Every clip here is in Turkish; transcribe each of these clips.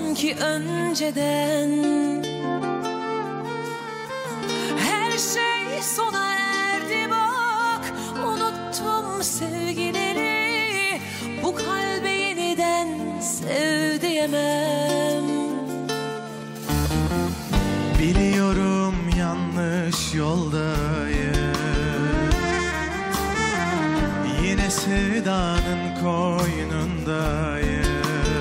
sanki önceden. Her şey sona erdi bak, unuttum sevgileri. Bu kalbe yeniden sev diyemem. Biliyorum yanlış yoldayım, yine sevdanın koynundayım.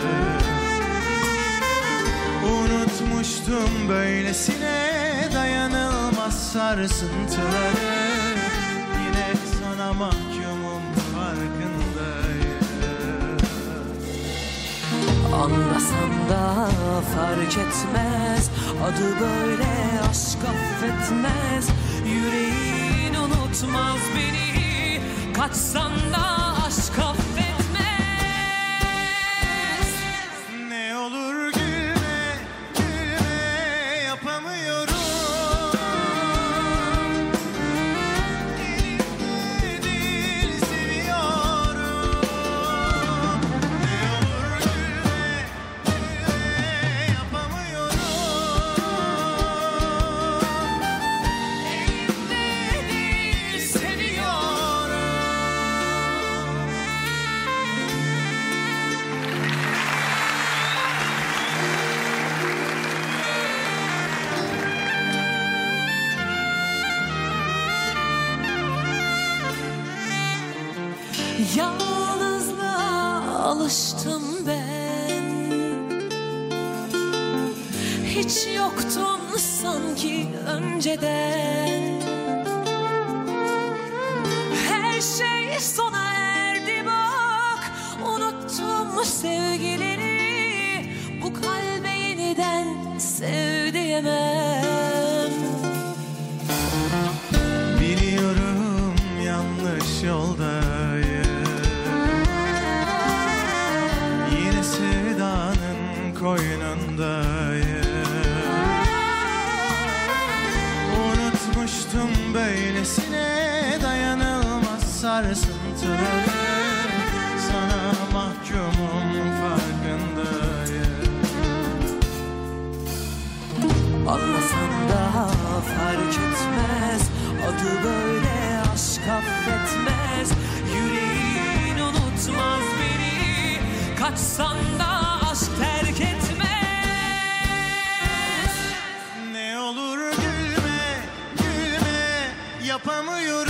Unutmuştum böylesine dayanılmaz sarsıntıları. Yine sana mahkumum, farkındayım. Anlasan da fark etmez, adı böyle aşk affetmez. Yüreğin unutmaz beni, kaçsan da aşk affetmez. Ne olur gülme, gülme, yapamıyorum. Elimde değil, seviyorum. Ne olur gülme, gülme, yapamıyorum. Elimde değil, seviyorum. Yalnızlığa alıştım ben, hiç yoktun sanki önceden. Her şey sona erdi bak, unuttum sevgileri. Bu kalbe yeniden sev diyemem. Biliyorum yanlış yoldayım, yine sevdanın koynundayım. Unutmuştum böylesine dayanılmaz sarsıntıları. Sana mahkumum, farkındayım. Anlasan da fark etmez, adı böyle aşk affetmez. Yüreğin unutmaz beni, kaçsan da aşk terk etmez. Ne olur gülme, gülme, yapamıyorum.